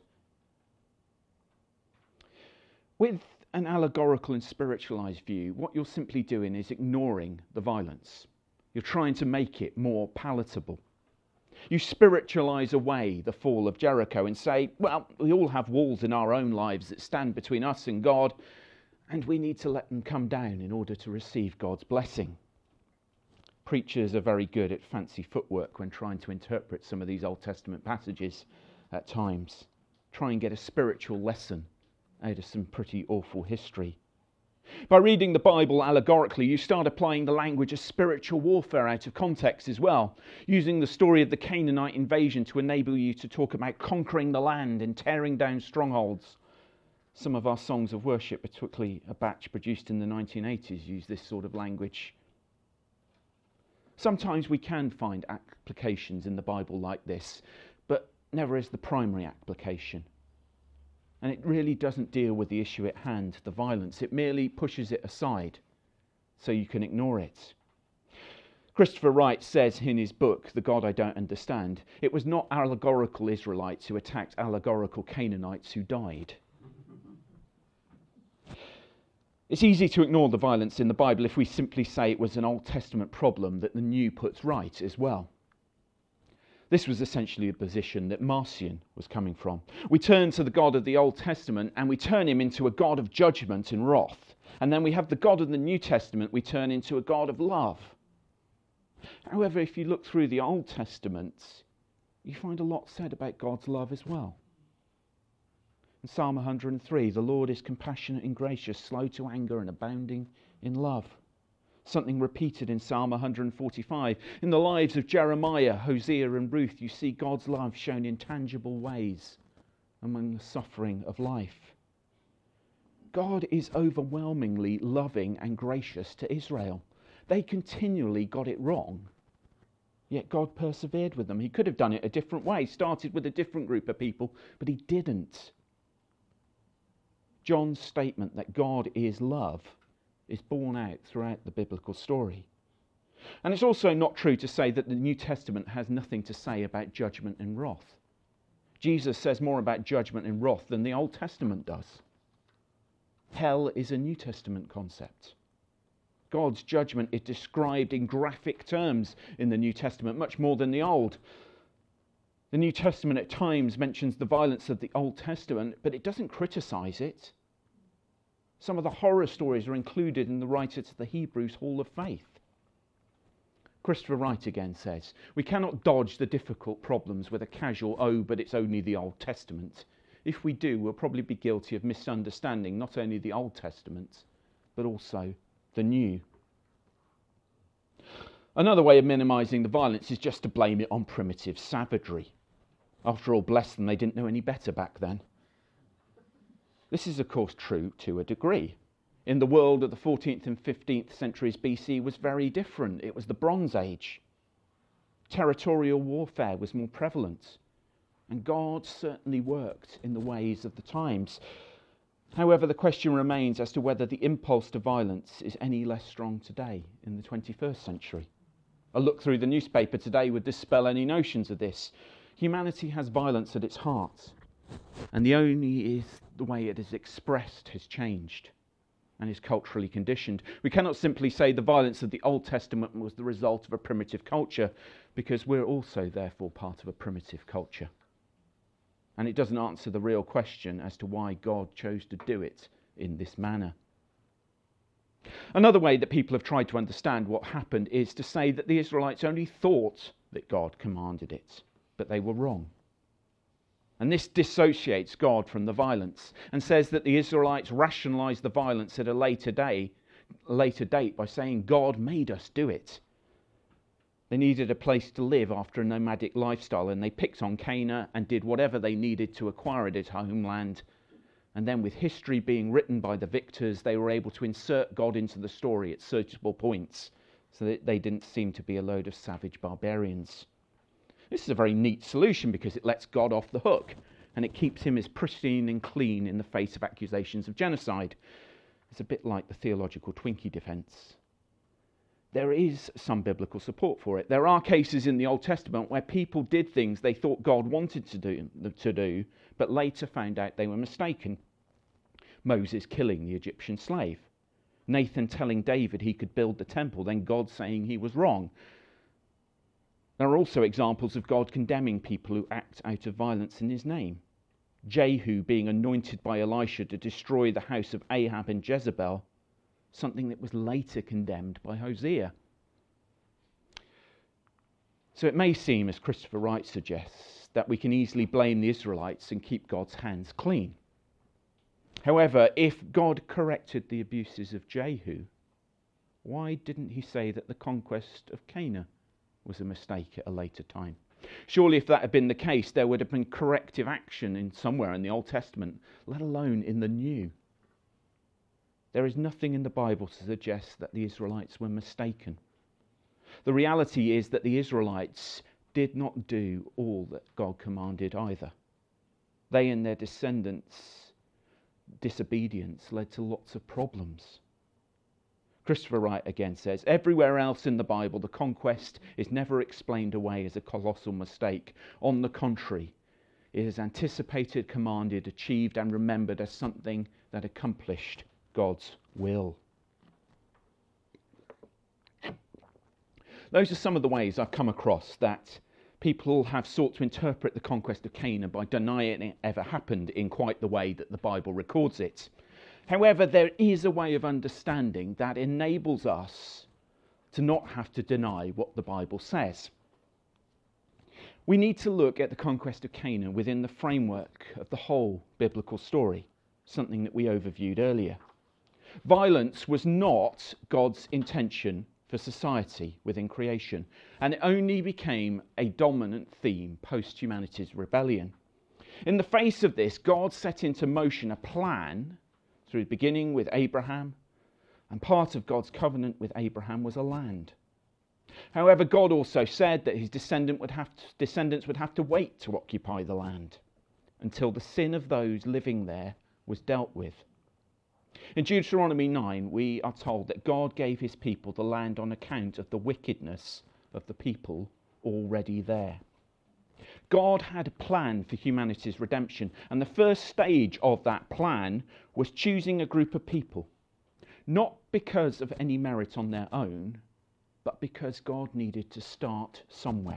With an allegorical and spiritualized view, what you're simply doing is ignoring the violence. You're trying to make it more palatable. You spiritualize away the fall of Jericho and say, well, we all have walls in our own lives that stand between us and God, and we need to let them come down in order to receive God's blessing. Preachers are very good at fancy footwork when trying to interpret some of these Old Testament passages at times. Try and get a spiritual lesson out of some pretty awful history. By reading the Bible allegorically, you start applying the language of spiritual warfare out of context as well, using the story of the Canaanite invasion to enable you to talk about conquering the land and tearing down strongholds. Some of our songs of worship, particularly a batch produced in the 1980s, use this sort of language. Sometimes we can find applications in the Bible like this, but never as the primary application. And it really doesn't deal with the issue at hand, the violence. It merely pushes it aside so you can ignore it. Christopher Wright says in his book, The God I Don't Understand, it was not allegorical Israelites who attacked allegorical Canaanites who died. It's easy to ignore the violence in the Bible if we simply say it was an Old Testament problem that the New puts right as well. This was essentially the position that Marcion was coming from. We turn to the God of the Old Testament and we turn him into a God of judgment and wrath. And then we have the God of the New Testament we turn into a God of love. However, if you look through the Old Testament, you find a lot said about God's love as well. In Psalm 103, the Lord is compassionate and gracious, slow to anger and abounding in love. Something repeated in Psalm 145. In the lives of Jeremiah, Hosea and Ruth, you see God's love shown in tangible ways among the suffering of life. God is overwhelmingly loving and gracious to Israel. They continually got it wrong, yet God persevered with them. He could have done it a different way, started with a different group of people, but he didn't. John's statement that God is love is borne out throughout the biblical story. And it's also not true to say that the New Testament has nothing to say about judgment and wrath. Jesus says more about judgment and wrath than the Old Testament does. Hell is a New Testament concept. God's judgment is described in graphic terms in the New Testament, much more than the Old. The New Testament at times mentions the violence of the Old Testament, but it doesn't criticize it. Some of the horror stories are included in the writer to the Hebrews Hall of Faith. Christopher Wright again says, we cannot dodge the difficult problems with a casual, oh, but it's only the Old Testament. If we do, we'll probably be guilty of misunderstanding not only the Old Testament, but also the New. Another way of minimising the violence is just to blame it on primitive savagery. After all, bless them, they didn't know any better back then. This is, of course, true to a degree. In the world of the 14th and 15th centuries BC was very different. It was the Bronze Age. Territorial warfare was more prevalent. And God certainly worked in the ways of the times. However, the question remains as to whether the impulse to violence is any less strong today in the 21st century. A look through the newspaper today would dispel any notions of this. Humanity has violence at its heart, and the only is the way it is expressed has changed and is culturally conditioned. We cannot simply say the violence of the Old Testament was the result of a primitive culture, because we're also therefore part of a primitive culture. And it doesn't answer the real question as to why God chose to do it in this manner. Another way that people have tried to understand what happened is to say that the Israelites only thought that God commanded it, but they were wrong. And this dissociates God from the violence and says that the Israelites rationalised the violence at a later date by saying God made us do it. They needed a place to live after a nomadic lifestyle, and they picked on Canaan and did whatever they needed to acquire it as homeland. And then with history being written by the victors, they were able to insert God into the story at suitable points so that they didn't seem to be a load of savage barbarians. This is a very neat solution because it lets God off the hook and it keeps him as pristine and clean in the face of accusations of genocide. It's a bit like the theological Twinkie defence. There is some biblical support for it. There are cases in the Old Testament where people did things they thought God wanted to do, but later found out they were mistaken. Moses killing the Egyptian slave. Nathan telling David he could build the temple, then God saying he was wrong. There are also examples of God condemning people who act out of violence in his name. Jehu being anointed by Elisha to destroy the house of Ahab and Jezebel, something that was later condemned by Hosea. So it may seem, as Christopher Wright suggests, that we can easily blame the Israelites and keep God's hands clean. However, if God corrected the abuses of Jehu, why didn't he say that the conquest of Canaan was a mistake at a later time? Surely if that had been the case, there would have been corrective action in somewhere in the Old Testament, let alone in the New. There is nothing in the Bible to suggest that the Israelites were mistaken. The reality is that the Israelites did not do all that God commanded either. They and their descendants' disobedience led to lots of problems. Christopher Wright again says, everywhere else in the Bible, the conquest is never explained away as a colossal mistake. On the contrary, it is anticipated, commanded, achieved, and remembered as something that accomplished God's will. Those are some of the ways I've come across that people have sought to interpret the conquest of Canaan by denying it ever happened in quite the way that the Bible records it. However, there is a way of understanding that enables us to not have to deny what the Bible says. We need to look at the conquest of Canaan within the framework of the whole biblical story, something that we overviewed earlier. Violence was not God's intention for society within creation, and it only became a dominant theme post-humanity's rebellion. In the face of this, God set into motion a plan through beginning with Abraham, and part of God's covenant with Abraham was a land. However, God also said that his descendants would have to wait to occupy the land until the sin of those living there was dealt with. In Deuteronomy 9, we are told that God gave his people the land on account of the wickedness of the people already there. God had a plan for humanity's redemption, and the first stage of that plan was choosing a group of people, not because of any merit on their own, but because God needed to start somewhere.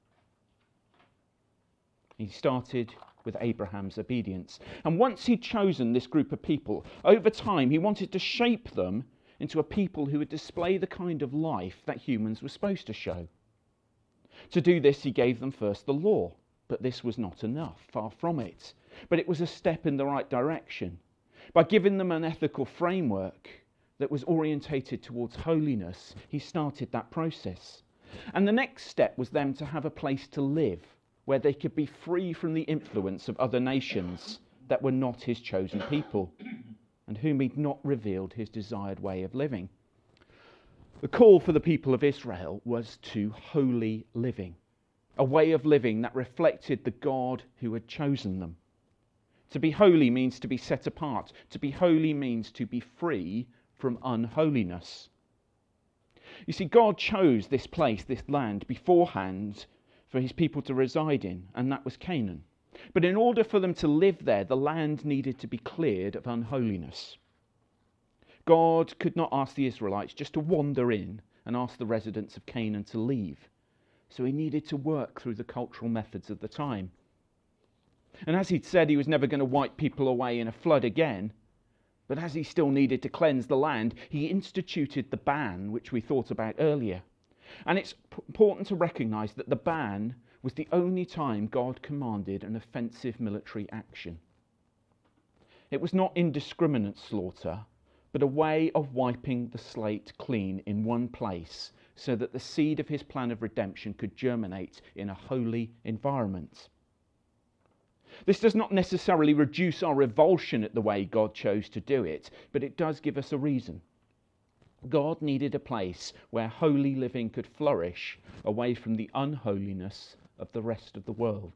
He started with Abraham's obedience. And once he'd chosen this group of people, over time he wanted to shape them into a people who would display the kind of life that humans were supposed to show. To do this, he gave them first the law, but this was not enough, far from it. But it was a step in the right direction. By giving them an ethical framework that was orientated towards holiness, he started that process. And the next step was them to have a place to live, where they could be free from the influence of other nations that were not his chosen people, and whom he'd not revealed his desired way of living. The call for the people of Israel was to holy living, a way of living that reflected the God who had chosen them. To be holy means to be set apart. To be holy means to be free from unholiness. You see, God chose this place, this land, beforehand for his people to reside in, and that was Canaan. But in order for them to live there, the land needed to be cleared of unholiness. God could not ask the Israelites just to wander in and ask the residents of Canaan to leave. So he needed to work through the cultural methods of the time. And as he'd said, he was never going to wipe people away in a flood again. But as he still needed to cleanse the land, he instituted the ban, which we thought about earlier. And it's important to recognise that the ban was the only time God commanded an offensive military action. It was not indiscriminate slaughter, but a way of wiping the slate clean in one place so that the seed of his plan of redemption could germinate in a holy environment. This does not necessarily reduce our revulsion at the way God chose to do it, but it does give us a reason. God needed a place where holy living could flourish away from the unholiness of the rest of the world.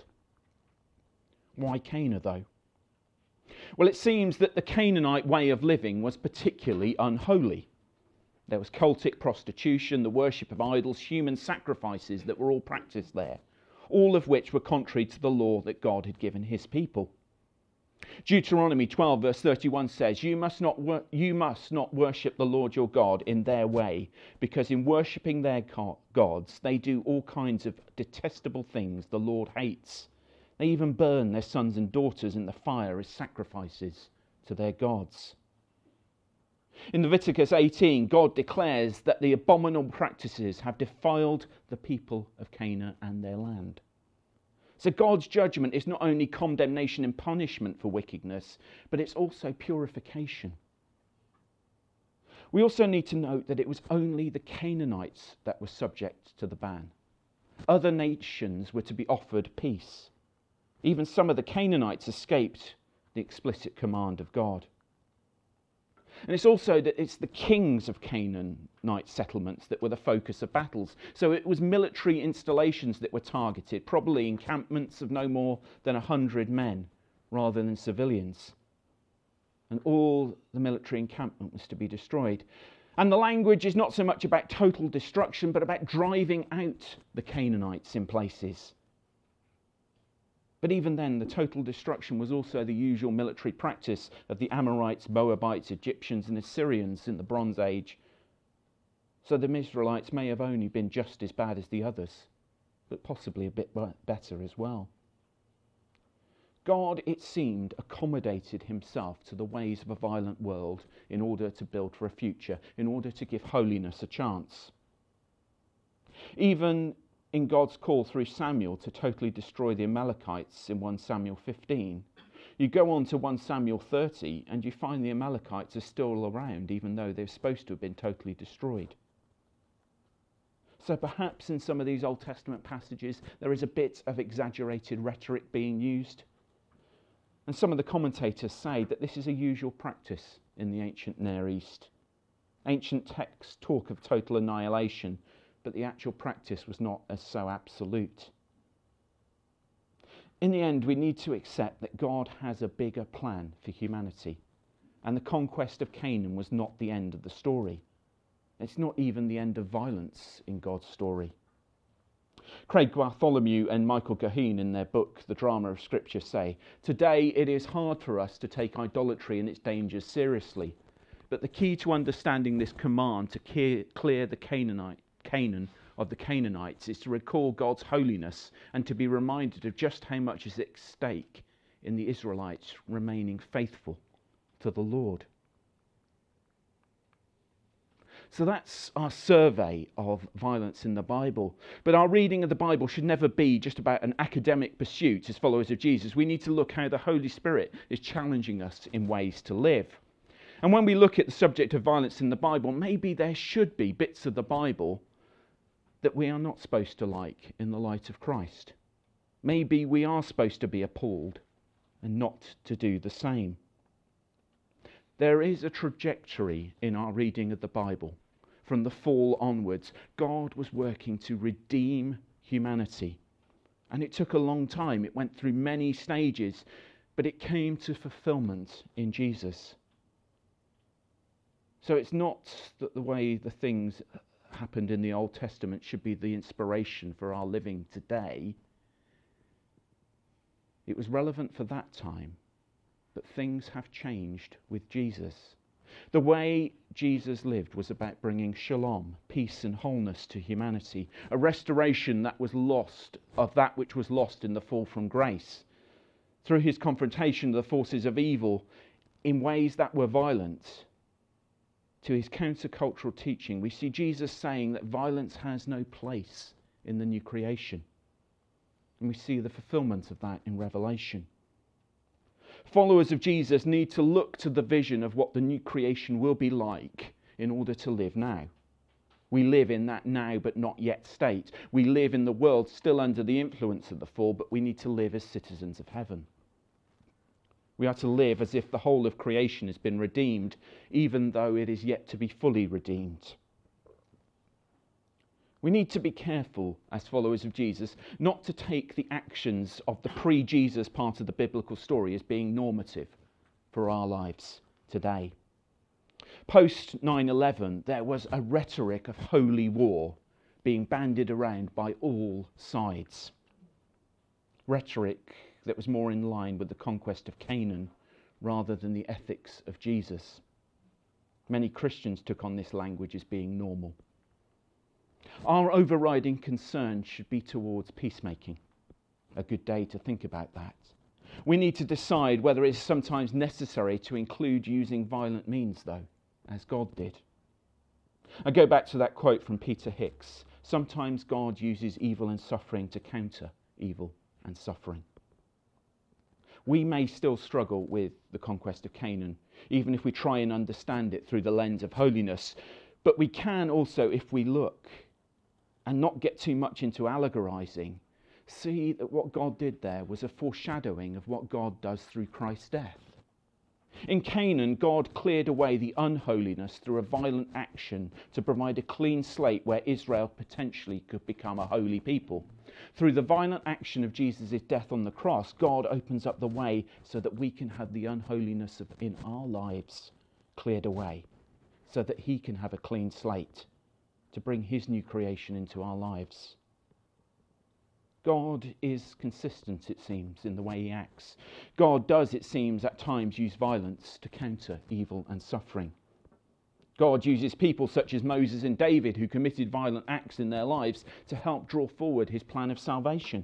Why Canaan, though? Well, it seems that the Canaanite way of living was particularly unholy. There was cultic prostitution, the worship of idols, human sacrifices that were all practiced there, all of which were contrary to the law that God had given his people. Deuteronomy 12 verse 31 says, you must not worship the Lord your God in their way, because in worshipping their gods they do all kinds of detestable things the Lord hates. They even burn their sons and daughters in the fire as sacrifices to their gods. In Leviticus 18, God declares that the abominable practices have defiled the people of Canaan and their land. So God's judgment is not only condemnation and punishment for wickedness, but it's also purification. We also need to note that it was only the Canaanites that were subject to the ban. Other nations were to be offered peace. Even some of the Canaanites escaped the explicit command of God. And it's also that it's the kings of Canaanite settlements that were the focus of battles. So it was military installations that were targeted, probably encampments of no more than 100 men rather than civilians. And all the military encampment was to be destroyed. And the language is not so much about total destruction, but about driving out the Canaanites in places. But even then, the total destruction was also the usual military practice of the Amorites, Moabites, Egyptians and Assyrians in the Bronze Age. So the Israelites may have only been just as bad as the others, but possibly a bit better as well. God, it seemed, accommodated himself to the ways of a violent world in order to build for a future, in order to give holiness a chance. Even in God's call through Samuel to totally destroy the Amalekites in 1 Samuel 15. You go on to 1 Samuel 30 and you find the Amalekites are still around, even though they're supposed to have been totally destroyed. So perhaps in some of these Old Testament passages there is a bit of exaggerated rhetoric being used. And some of the commentators say that this is a usual practice in the ancient Near East. Ancient texts talk of total annihilation, but the actual practice was not as so absolute. In the end, we need to accept that God has a bigger plan for humanity, and the conquest of Canaan was not the end of the story. It's not even the end of violence in God's story. Craig Bartholomew and Michael Goheen in their book, The Drama of Scripture, say, "Today it is hard for us to take idolatry and its dangers seriously, but the key to understanding this command to clear the Canaan of the Canaanites is to recall God's holiness and to be reminded of just how much is at stake in the Israelites remaining faithful to the Lord." So that's our survey of violence in the Bible. But our reading of the Bible should never be just about an academic pursuit as followers of Jesus. We need to look how the Holy Spirit is challenging us in ways to live. And when we look at the subject of violence in the Bible, maybe there should be bits of the Bible that we are not supposed to like in the light of Christ. Maybe we are supposed to be appalled and not to do the same. There is a trajectory in our reading of the Bible. From the fall onwards, God was working to redeem humanity. And it took a long time. It went through many stages, but it came to fulfillment in Jesus. So it's not that the way the things happened in the Old Testament should be the inspiration for our living today. It was relevant for that time. But things have changed with Jesus. The way Jesus lived was about bringing shalom, peace and wholeness to humanity, a restoration that was lost, of that which was lost in the fall from grace. Through his confrontation of the forces of evil in ways that were violent, to his countercultural teaching, we see Jesus saying that violence has no place in the new creation. And we see the fulfillment of that in Revelation. Followers of Jesus need to look to the vision of what the new creation will be like in order to live now. We live in that now but not yet state. We live in the world still under the influence of the fall, but we need to live as citizens of heaven. We are to live as if the whole of creation has been redeemed, even though it is yet to be fully redeemed. We need to be careful as followers of Jesus not to take the actions of the pre-Jesus part of the biblical story as being normative for our lives today. Post 9/11, there was a rhetoric of holy war being bandied around by all sides. Rhetoric that was more in line with the conquest of Canaan rather than the ethics of Jesus. Many Christians took on this language as being normal. Our overriding concern should be towards peacemaking. A good day to think about that. We need to decide whether it is sometimes necessary to include using violent means, though, as God did. I go back to that quote from Peter Hicks. Sometimes God uses evil and suffering to counter evil and suffering. We may still struggle with the conquest of Canaan, even if we try and understand it through the lens of holiness. But we can also, if we look and not get too much into allegorizing, see that what God did there was a foreshadowing of what God does through Christ's death. In Canaan, God cleared away the unholiness through a violent action to provide a clean slate where Israel potentially could become a holy people. Through the violent action of Jesus' death on the cross, God opens up the way so that we can have the unholiness in our lives cleared away, so that he can have a clean slate to bring his new creation into our lives. God is consistent, it seems, in the way he acts. God does, it seems, at times use violence to counter evil and suffering. God uses people such as Moses and David who committed violent acts in their lives to help draw forward his plan of salvation.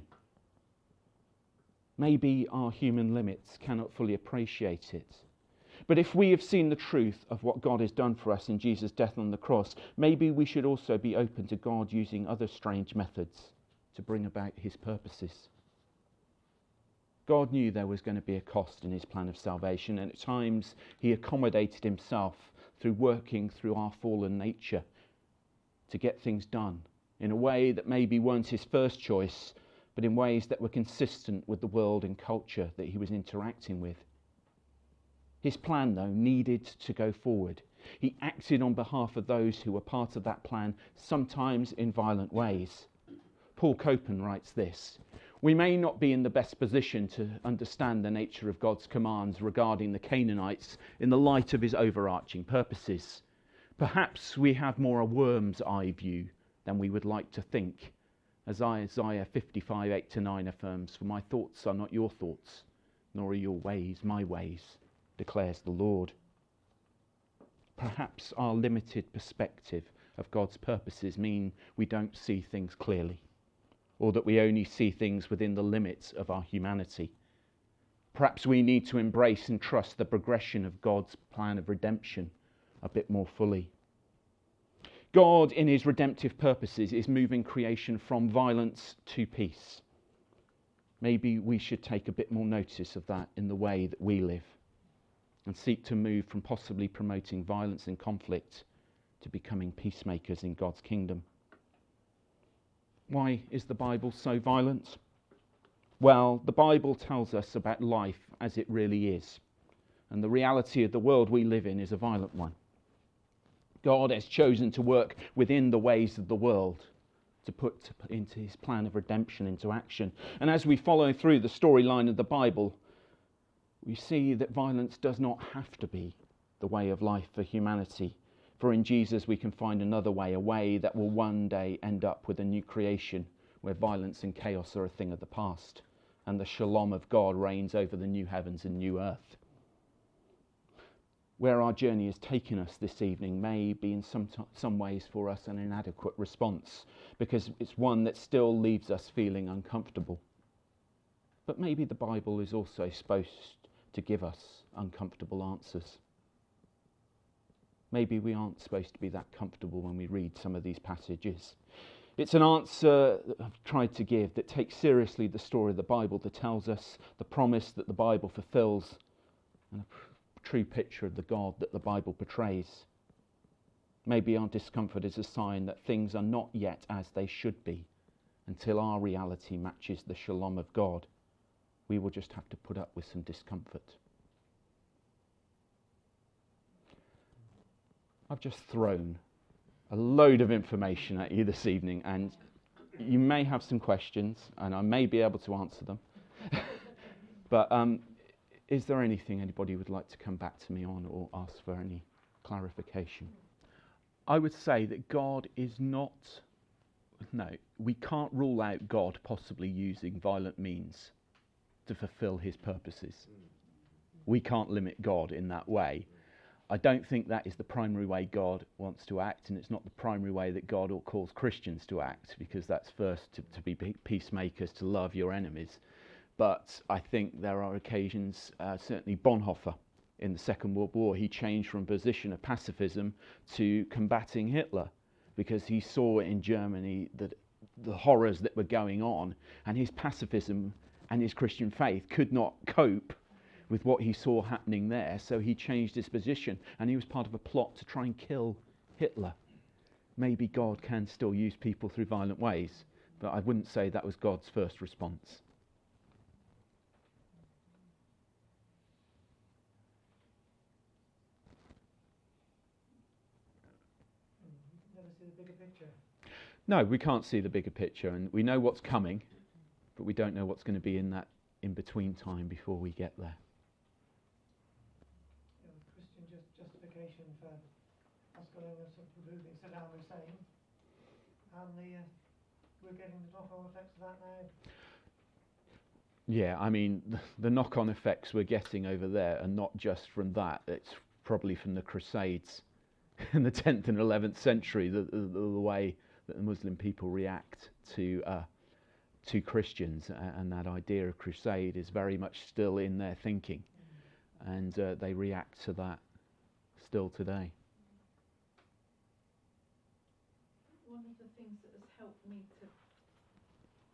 Maybe our human limits cannot fully appreciate it. But if we have seen the truth of what God has done for us in Jesus' death on the cross, maybe we should also be open to God using other strange methods to bring about his purposes. God knew there was going to be a cost in his plan of salvation, and at times he accommodated himself through working through our fallen nature to get things done in a way that maybe weren't his first choice, but in ways that were consistent with the world and culture that he was interacting with. His plan, though, needed to go forward. He acted on behalf of those who were part of that plan, sometimes in violent ways. Paul Copan writes this: "We may not be in the best position to understand the nature of God's commands regarding the Canaanites in the light of his overarching purposes. Perhaps we have more a worm's eye view than we would like to think. As Isaiah 55, 8-9 affirms, 'For my thoughts are not your thoughts, nor are your ways my ways, declares the Lord.' Perhaps our limited perspective of God's purposes mean we don't see things clearly, or that we only see things within the limits of our humanity. Perhaps we need to embrace and trust the progression of God's plan of redemption a bit more fully. God, in his redemptive purposes, is moving creation from violence to peace. Maybe we should take a bit more notice of that in the way that we live, and seek to move from possibly promoting violence and conflict to becoming peacemakers in God's kingdom. Why is the Bible so violent? Well, the Bible tells us about life as it really is, and the reality of the world we live in is a violent one. God has chosen to work within the ways of the world to put into his plan of redemption into action. And as we follow through the storyline of the Bible, we see that violence does not have to be the way of life for humanity. For in Jesus we can find another way, a way that will one day end up with a new creation where violence and chaos are a thing of the past, and the shalom of God reigns over the new heavens and new earth. Where our journey has taken us this evening may be in some ways for us an inadequate response, because it's one that still leaves us feeling uncomfortable. But maybe the Bible is also supposed to give us uncomfortable answers. Maybe we aren't supposed to be that comfortable when we read some of these passages. It's an answer that I've tried to give that takes seriously the story of the Bible, that tells us the promise that the Bible fulfills, and a true picture of the God that the Bible portrays. Maybe our discomfort is a sign that things are not yet as they should be until our reality matches the shalom of God. We will just have to put up with some discomfort. I've just thrown a load of information at you this evening, and you may have some questions, and I may be able to answer them. But is there anything anybody would like to come back to me on or ask for any clarification? I would say that God is not... No, we can't rule out God possibly using violent means to fulfill his purposes. We can't limit God in that way. I don't think that is the primary way God wants to act, and it's not the primary way that God calls Christians to act, because that's first to be peacemakers, to love your enemies. But I think there are occasions, certainly Bonhoeffer in the Second World War, he changed from a position of pacifism to combating Hitler, because he saw in Germany that the horrors that were going on, and his pacifism and his Christian faith could not cope with what he saw happening there, so he changed his position, and he was part of a plot to try and kill Hitler. Maybe God can still use people through violent ways, but I wouldn't say that was God's first response. Never see the bigger picture. No, we can't see the bigger picture, and we know what's coming, but we don't know what's going to be in that in-between time before we get there. Christian justification for us going and removing Saddam Hussein, and we're getting the knock-on effects of that now. Yeah, I mean, the knock-on effects we're getting over there are not just from that, it's probably from the Crusades in the 10th and 11th century, the way that the Muslim people react to Christians, and that idea of crusade is very much still in their thinking, and they react to that still today. One of the things that has helped me to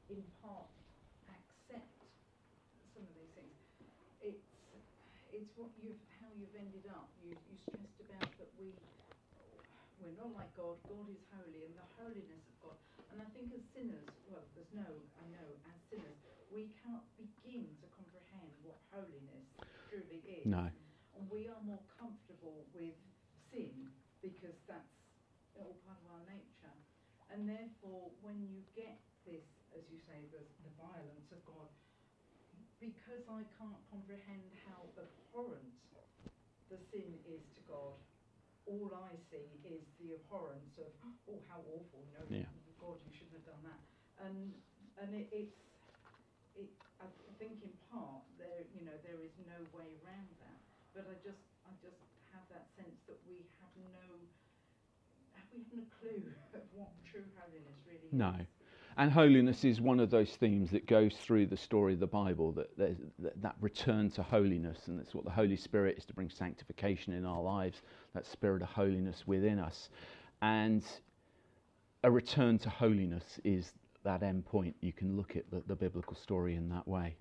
in part accept some of these things. It's how you've ended up. You stressed about that we're not like God. God is holy, and the holiness of God. And I think as sinners, I know as sinners, we can't begin to comprehend what holiness truly is. No. And we are more comfortable with sin because that's all part of our nature. And therefore, when you get this, as you say, the violence of God, because I can't comprehend how abhorrent the sin is to God, all I see is the abhorrence of, oh, how awful, God, you shouldn't have done that. And I think in part there is no way around that. But I just have that sense that we have no clue of what true holiness really is. No. And holiness is one of those themes that goes through the story of the Bible, that return to holiness, and that's what the Holy Spirit is, to bring sanctification in our lives, that spirit of holiness within us. And a return to holiness is that end point. You can look at the biblical story in that way.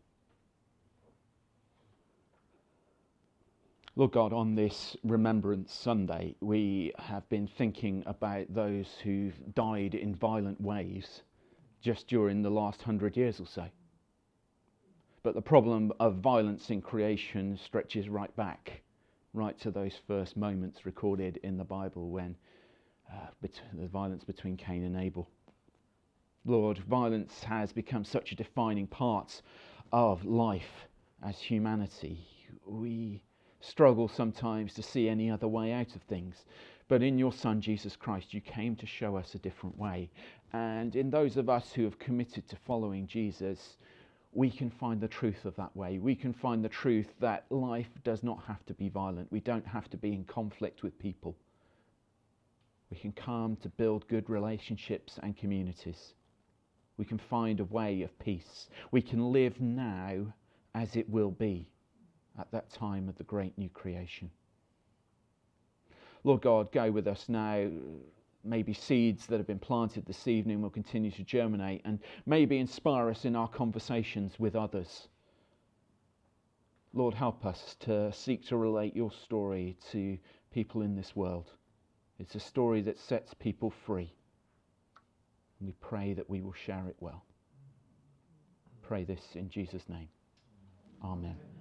Lord God, on this Remembrance Sunday, we have been thinking about those who've died in violent ways just during the last 100 years or so. But the problem of violence in creation stretches right back, right to those first moments recorded in the Bible when the violence between Cain and Abel. Lord, violence has become such a defining part of life as humanity. We struggle sometimes to see any other way out of things. But in your Son, Jesus Christ, you came to show us a different way. And in those of us who have committed to following Jesus, we can find the truth of that way. We can find the truth that life does not have to be violent. We don't have to be in conflict with people. We can come to build good relationships and communities. We can find a way of peace. We can live now as it will be at that time of the great new creation. Lord God, go with us now. Maybe seeds that have been planted this evening will continue to germinate and maybe inspire us in our conversations with others. Lord, help us to seek to relate your story to people in this world. It's a story that sets people free. And we pray that we will share it well. Pray this in Jesus' name. Amen.